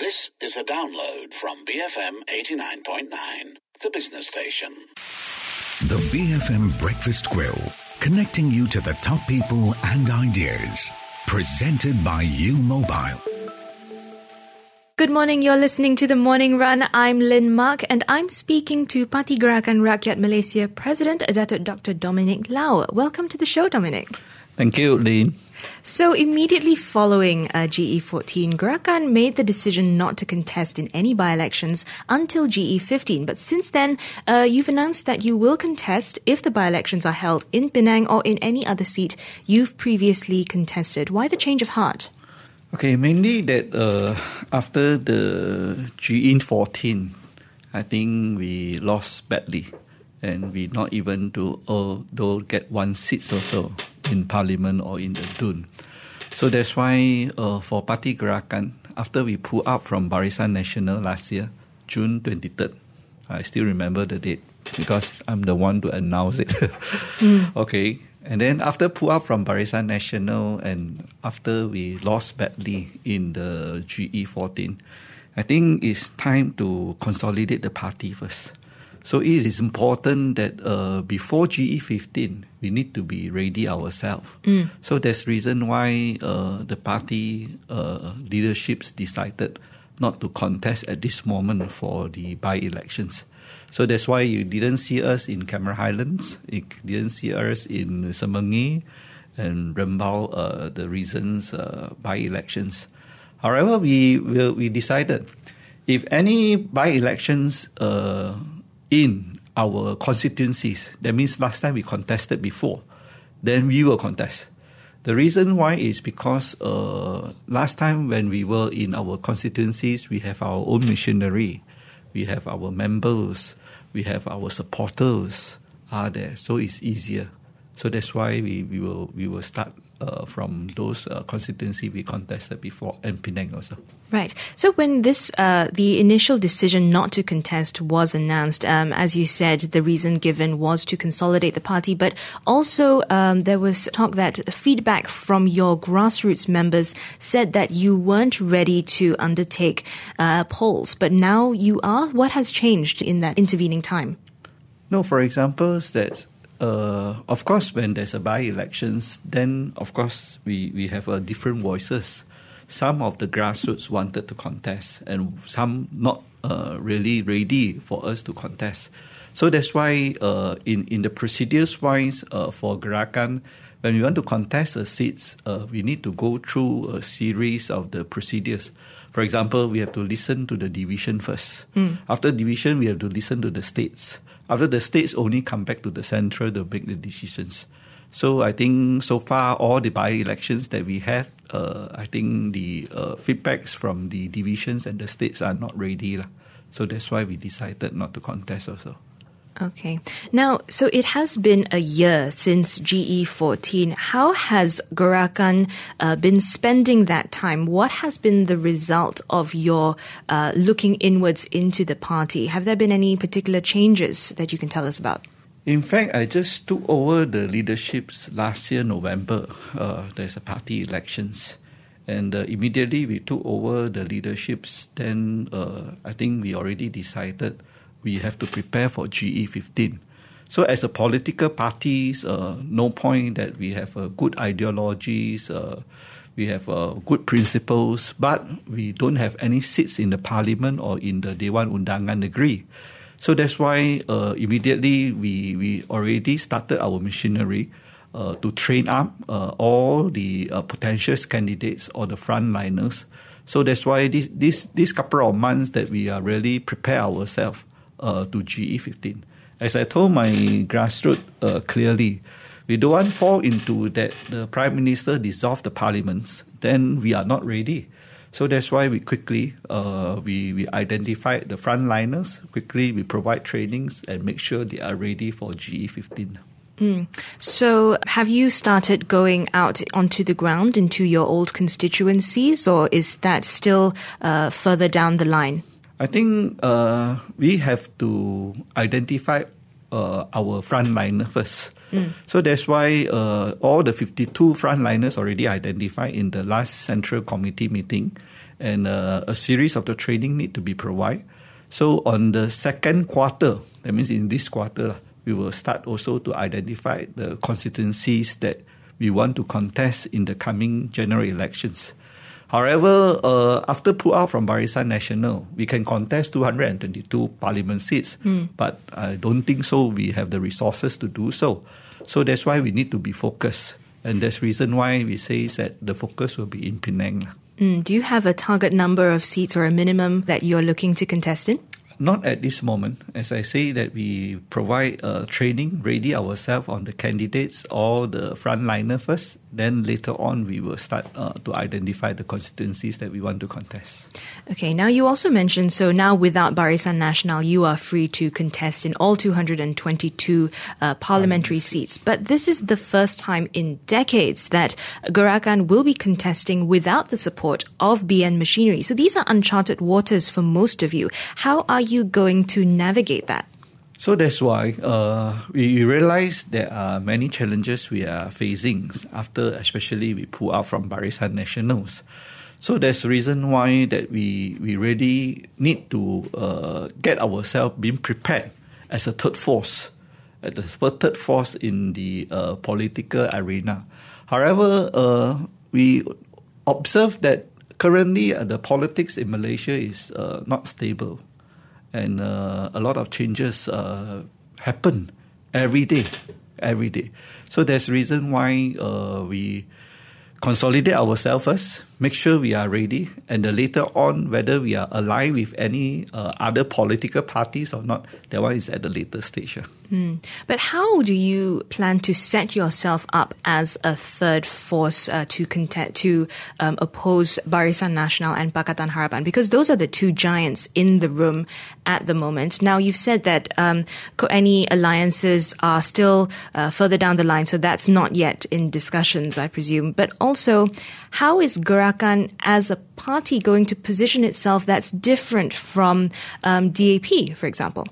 This is a download from BFM 89.9, the business station. The BFM Breakfast Grill, connecting you to the top people and ideas. Presented by U Mobile. Good morning, you're listening to The Morning Run. I'm Lynn Mark and I'm speaking to Parti Gerakan Rakyat Malaysia President Datuk Dr. Dominic Lau. Welcome to the show, Dominic. Thank you, Lynn. So immediately following GE14, Gerakan made the decision not to contest in any by-elections until GE15. But since then, you've announced that you will contest if the by-elections are held in Penang or in any other seat you've previously contested. Why the change of heart? Okay, mainly that after the GE14, I think we lost badly. And we not even don't get one seat also in Parliament or in the DUN. So that's why for Parti Gerakan, after we pulled out from Barisan Nasional last year, June 23rd, I still remember the date because I'm the one to announce it. Okay, and then after pull out from Barisan Nasional and after we lost badly in the GE14, I think it's time to consolidate the party first. So it is important that before GE15, we need to be ready ourselves. So that's the reason why the party leaderships decided not to contest at this moment for the by-elections. So that's why you didn't see us in Cameron Highlands, you didn't see us in Semengi and Rembau, the reasons by-elections. However, we decided if any by-elections in our constituencies, that means last time we contested before, then we will contest. The reason why is because last time when we were in our constituencies, we have our own machinery, we have our members, we have our supporters are there, so it's easier. So that's why we will start from those constituencies we contested before and Penang also. Right. So when this, the initial decision not to contest was announced, as you said, the reason given was to consolidate the party, but also there was talk that feedback from your grassroots members said that you weren't ready to undertake polls, but now you are. What has changed in that intervening time? No, for example, that of course, when there's a by-elections, then of course we have different voices. Some of the grassroots wanted to contest and some not really ready for us to contest. So that's why in the procedures wise for Gerakan, when we want to contest the seats, we need to go through a series of the procedures. For example, we have to listen to the division first. After division, we have to listen to the states. After the states only come back to the central to make the decisions. So I think so far all the by-elections that we have, I think the feedbacks from the divisions and the states are not ready. So that's why we decided not to contest also. Okay. Now, so it has been a year since GE14. How has Gerakan been spending that time? What has been the result of your looking inwards into the party? Have there been any particular changes that you can tell us about? In fact, I just took over the leaderships last year, November. There's a party elections. And immediately we took over the leaderships. Then I think we already decided we have to prepare for GE15. So as a political parties, no point that we have good ideologies, we have good principles, but we don't have any seats in the parliament or in the Dewan Undangan Negeri. So that's why immediately we already started our machinery to train up all the potential candidates or the frontliners. So that's why this couple of months that we are really prepare ourselves to GE15. As I told my grassroots clearly, we don't want to fall into that the Prime Minister dissolve the parliaments, then we are not ready. So that's why we quickly we identify the frontliners, quickly we provide trainings and make sure they are ready for GE15. So have you started going out onto the ground into your old constituencies, or is that still further down the line? I think we have to identify our frontliner first. So that's why all the 52 frontliners already identified in the last Central Committee meeting. and a series of the training need to be provided. So on the second quarter, that means in this quarter, we will start also to identify the constituencies that we want to contest in the coming general elections. However, after pull out from Barisan Nasional, we can contest 222 parliament seats, but I don't think so we have the resources to do so. So that's why we need to be focused. And that's the reason why we say that the focus will be in Penang. Do you have a target number of seats or a minimum that you're looking to contest in? Not at this moment. As I say, that we provide training, ready ourselves on the candidates or the frontliner first. Then later on, we will start to identify the constituencies that we want to contest. Okay, now you also mentioned, so now without Barisan Nasional, you are free to contest in all 222 parliamentary seats. But this is the first time in decades that Gerakan will be contesting without the support of BN Machinery. So these are uncharted waters for most of you. How are you going to navigate that? So that's why we realize there are many challenges we are facing after especially we pull out from Barisan Nasionals. So that's the reason why that we really need to get ourselves being prepared as a third force, in the political arena. However, we observe that currently the politics in Malaysia is not stable. And a lot of changes happen every day. So there's a reason why we consolidate ourselves first, make sure we are ready, and later on, whether we are aligned with any other political parties or not, that one is at the later stage. But how do you plan to set yourself up as a third force to oppose Barisan Nasional and Pakatan Harapan? Because those are the two giants in the room at the moment. Now, you've said that any alliances are still further down the line, so that's not yet in discussions, I presume. But also, how is Gerakan as a party going to position itself that's different from DAP, for example?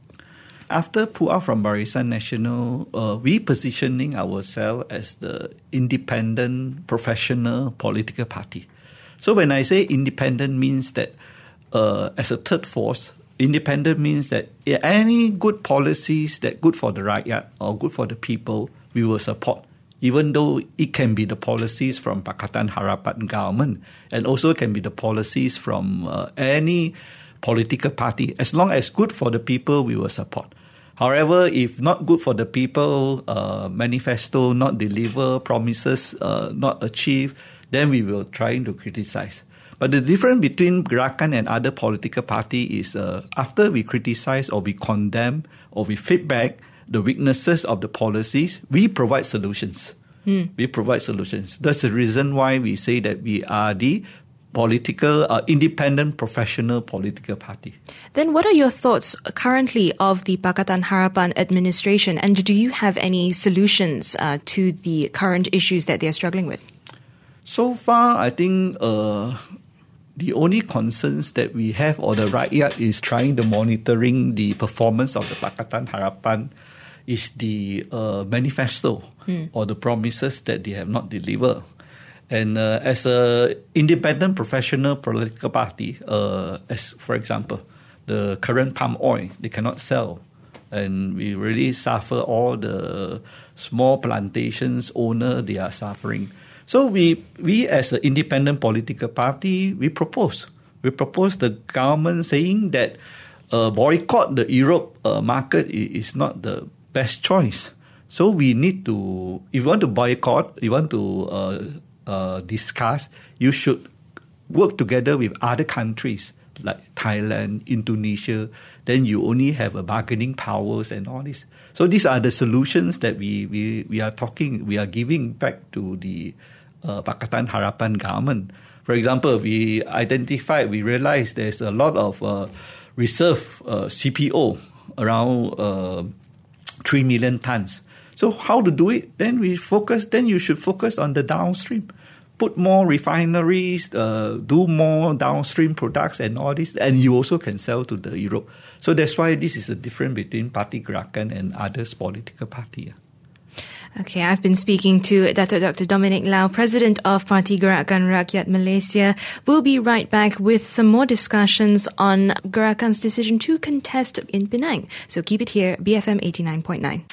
After pull out from Barisan Nasional, we positioning ourselves as the independent, professional political party. So when I say independent means that as a third force, independent means that any good policies that good for the rakyat or good for the people, we will support. Even though it can be the policies from Pakatan Harapan government and also can be the policies from any political party. As long as good for the people, we will support. However, if not good for the people, manifesto not deliver, promises not achieve, then we will try to criticize. But the difference between Gerakan and other political party is after we criticize or we condemn or we feedback the weaknesses of the policies, we provide solutions. We provide solutions. That's the reason why we say that we are the political, independent, professional political party. Then what are your thoughts currently of the Pakatan Harapan administration, and do you have any solutions to the current issues that they are struggling with? So far, I think the only concerns that we have or the rakyat is trying to monitoring the performance of the Pakatan Harapan is the manifesto or the promises that they have not delivered. And as an independent professional political party, as for example, the current palm oil, they cannot sell. And we really suffer, all the small plantations owner, they are suffering. So we as an independent political party, we propose the government saying that boycott the Europe market is not the best choice. So we need to, if you want to boycott, you want to discuss, you should work together with other countries like Thailand, Indonesia. Then you only have a bargaining powers and all this. So these are the solutions that we are giving back to the Pakatan Harapan government. For example, we realized there's a lot of reserve CPO around 3 million tons. So how to do it? Then you should focus on the downstream. Put more refineries, do more downstream products and all this, and you also can sell to the Europe. So that's why this is a difference between Parti Gerakan and others political party. Okay, I've been speaking to Dr. Dominic Lau, President of Parti Gerakan Rakyat Malaysia. We'll be right back with some more discussions on Gerakan's decision to contest in Penang. So keep it here, BFM 89.9.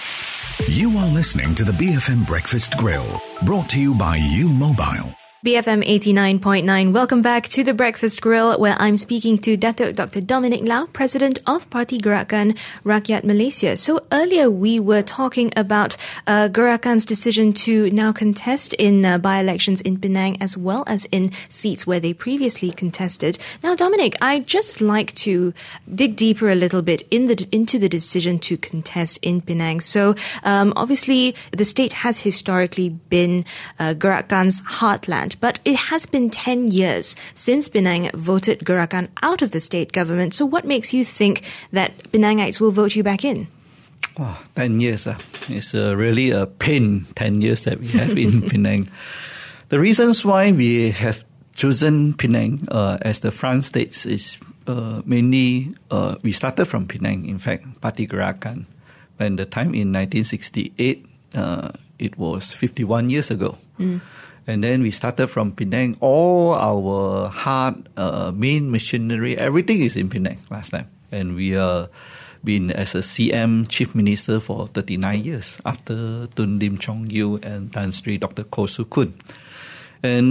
You are listening to the BFM Breakfast Grill, brought to you by U Mobile. BFM 89.9. Welcome back to the Breakfast Grill, where I'm speaking to Datuk Dr. Dominic Lau, President of Parti Gerakan Rakyat Malaysia. So earlier we were talking about Gerakan's decision to now contest in by-elections in Penang as well as in seats where they previously contested. Now, Dominic, I'd just like to dig deeper a little bit into the decision to contest in Penang. So obviously the state has historically been Gerakan's heartland. But it has been 10 years since Penang voted Gerakan out of the state government. So what makes you think that Penangites will vote you back in? Wow, 10 years. It's really a pain, 10 years that we have in Penang. The reasons why we have chosen Penang as the front state is mainly, we started from Penang, in fact, Parti Gerakan. When the time in 1968, it was 51 years ago. And then we started from Penang. All our heart, main machinery, everything is in Penang last time. And we have been as a CM, Chief Minister, for 39 years after Tun Lim Chong Yu and Tan Sri Dr. Koh Su Kun. And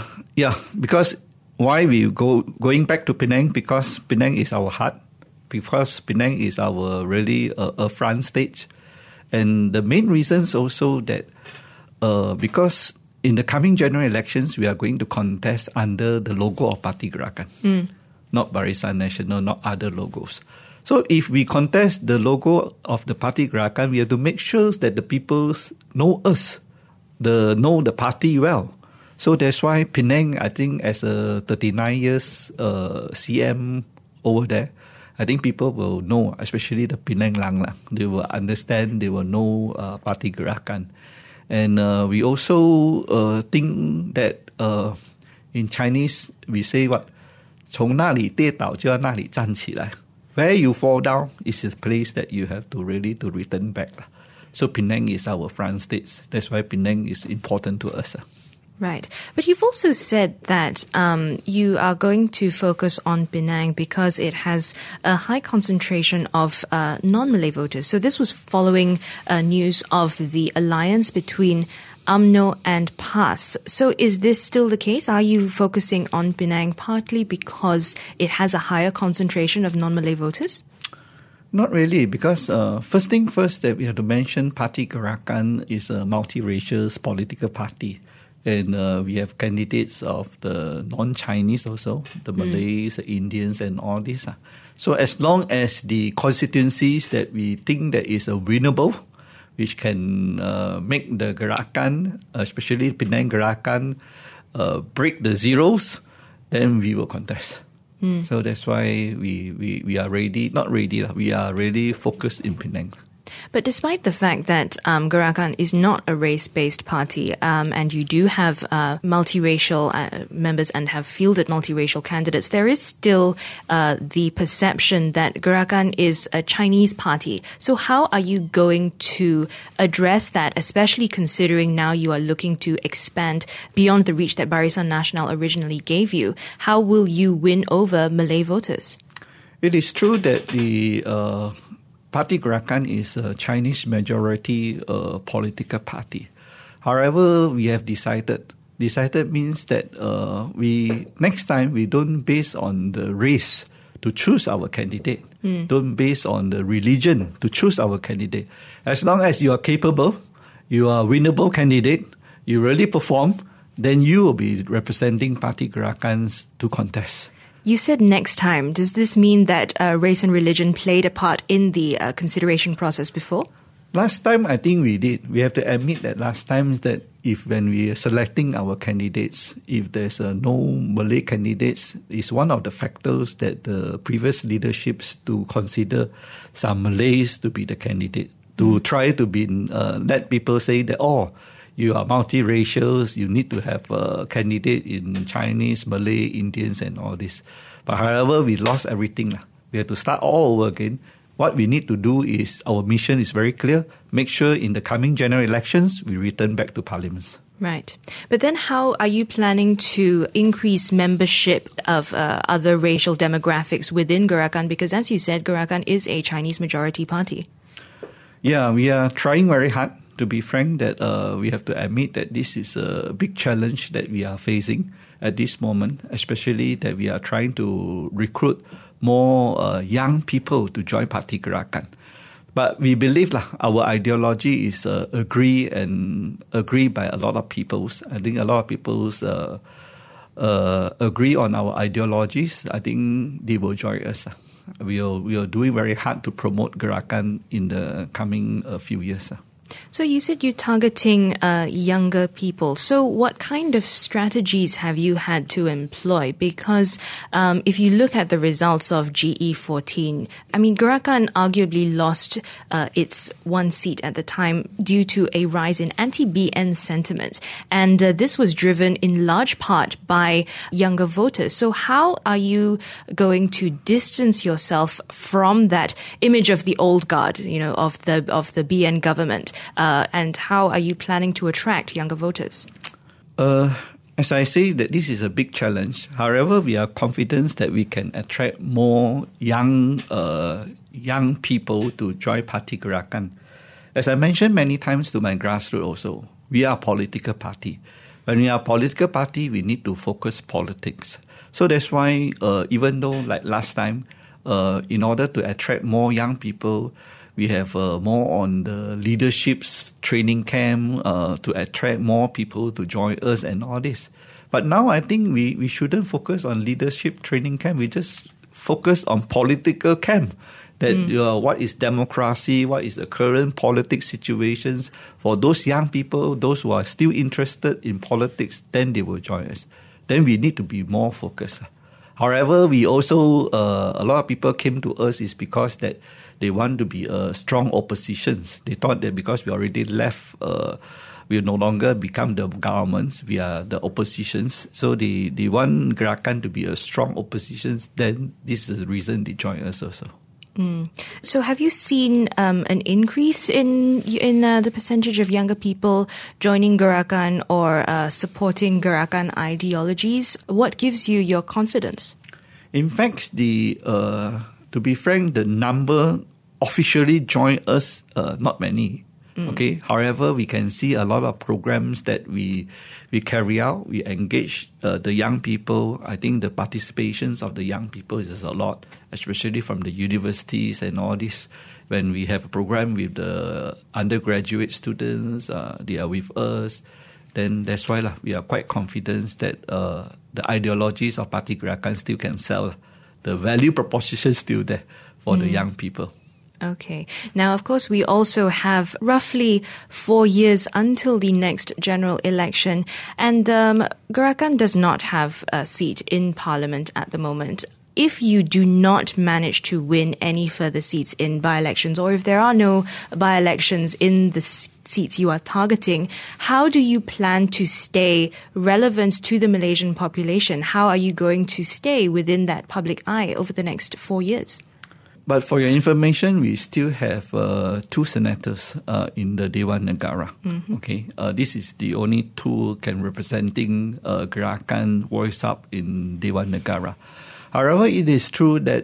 because why we going back to Penang? Because Penang is our heart. Because Penang is our really a front stage. And the main reasons also that because in the coming general elections, we are going to contest under the logo of Parti Gerakan, not Barisan Nasional, not other logos. So if we contest the logo of the Parti Gerakan, we have to make sure that the people know us, know the party well. So that's why Penang, I think as a 39 years CM over there, I think people will know, especially the Penang Lang. They will understand, they will know Parti Gerakan. And we also think that in Chinese, we say what? 从那里跌倒就要那里站起来. Where you fall down is a place that you have to really to return back. So Penang is our front state. That's why Penang is important to us. Right. But you've also said that you are going to focus on Penang because it has a high concentration of non-Malay voters. So this was following news of the alliance between UMNO and PAS. So is this still the case? Are you focusing on Penang partly because it has a higher concentration of non-Malay voters? Not really, because first thing first that we have to mention, Parti Gerakan is a multiracial political party. And we have candidates of the non-Chinese also, the Malays, the Indians and all this. So as long as the constituencies that we think that is winnable, which can make the Gerakan, especially Penang Gerakan, break the zeros, then we will contest. So that's why we are ready, not ready, we are really focused in Penang. But despite the fact that Gerakan is not a race-based party and you do have multiracial members and have fielded multiracial candidates, there is still the perception that Gerakan is a Chinese party. So how are you going to address that, especially considering now you are looking to expand beyond the reach that Barisan Nasional originally gave you? How will you win over Malay voters? It is true that the Parti Gerakan is a Chinese majority political party. However, we have decided means that we next time we don't base on the race to choose our candidate. Don't base on the religion to choose our candidate. As long as you are capable, you are a winnable candidate, you really perform, then you will be representing Parti Gerakans to contest. You said next time. Does this mean that race and religion played a part in the consideration process before? Last time, I think we did. We have to admit that last time that if when we are selecting our candidates, if there's no Malay candidates, is one of the factors that the previous leaderships to consider some Malays to be the candidate, to try to be let people say that, you are multiracial, you need to have a candidate in Chinese, Malay, Indians and all this. But however, we lost everything. We had to start all over again. What we need to do is, our mission is very clear, make sure in the coming general elections, we return back to parliaments. Right. But then how are you planning to increase membership of other racial demographics within Gerakan? Because as you said, Gerakan is a Chinese majority party. Yeah, we are trying very hard. To be frank, that we have to admit that this is a big challenge that we are facing at this moment, especially that we are trying to recruit more young people to join Parti Gerakan. But we believe our ideology is agree by a lot of people. I think a lot of people agree on our ideologies. I think they will join us. We are doing very hard to promote Gerakan in the coming few years. So you said you're targeting younger people. So what kind of strategies have you had to employ? Because if you look at the results of GE14, I mean, Gerakan arguably lost its one seat at the time due to a rise in anti-BN sentiment. And this was driven in large part by younger voters. So how are you going to distance yourself from that image of the old guard, of the BN government? And how are you planning to attract younger voters? As I say, that this is a big challenge. However, we are confident that we can attract more young people to join Parti Gerakan. As I mentioned many times to my grassroots also, we are a political party. When we are a political party, we need to focus politics. So that's why even though like last time, in order to attract more young people, we have more on the leadership's training camp to attract more people to join us and all this. But now I think we shouldn't focus on leadership training camp. We just focus on political camp. That what is democracy, what is the current politics situations. For those young people, those who are still interested in politics, then they will join us. Then we need to be more focused. However, we also, a lot of people came to us is because that they want to be strong oppositions. They thought that because we already left, we will no longer become the governments, we are the oppositions. So they want Gerakan to be a strong opposition, then this is the reason they join us also. So have you seen an increase in the percentage of younger people joining Gerakan or supporting Gerakan ideologies? What gives you your confidence? In fact, to be frank, the number officially join us, not many. Okay. However, we can see a lot of programs that we carry out. We engage the young people. I think the participations of the young people is a lot, especially from the universities and all this. When we have a program with the undergraduate students, they are with us. Then that's why we are quite confident that the ideologies of Parti Gerakan still can sell. The value proposition is still there for the young people. Okay. Now, of course, we also have roughly 4 years until the next general election. And Gerakan does not have a seat in Parliament at the moment. If you do not manage to win any further seats in by-elections, or if there are no by-elections in the seats you are targeting, how do you plan to stay relevant to the Malaysian population? How are you going to stay within that public eye over the next 4 years? But for your information, we still have 2 senators in the Dewan Negara. Okay, this is the only 2 can representing Gerakan voice up in Dewan Negara. However, it is true that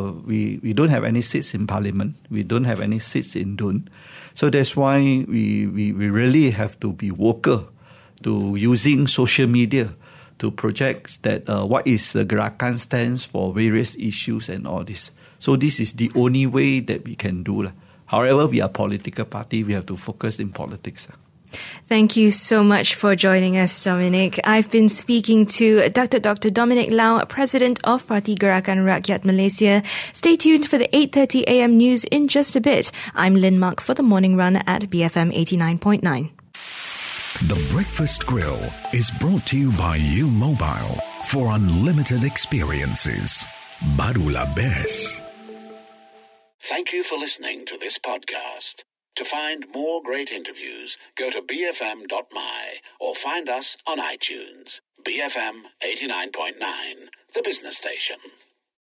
we don't have any seats in Parliament. We don't have any seats in DUN. So that's why we really have to be vocal to using social media to project that what is the Gerakan stands for various issues and all this. So this is the only way that we can do. However, we are a political party. We have to focus in politics. Thank you so much for joining us, Dominic. I've been speaking to Dr. Dominic Lau, President of Parti Gerakan Rakyat Malaysia. Stay tuned for the 8:30 a.m. news in just a bit. I'm Lynn Mark for the Morning Run at BFM 89.9. The Breakfast Grill is brought to you by U Mobile for unlimited experiences. Barulah best. Thank you for listening to this podcast. To find more great interviews, go to bfm.my or find us on iTunes. BFM 89.9, the business station.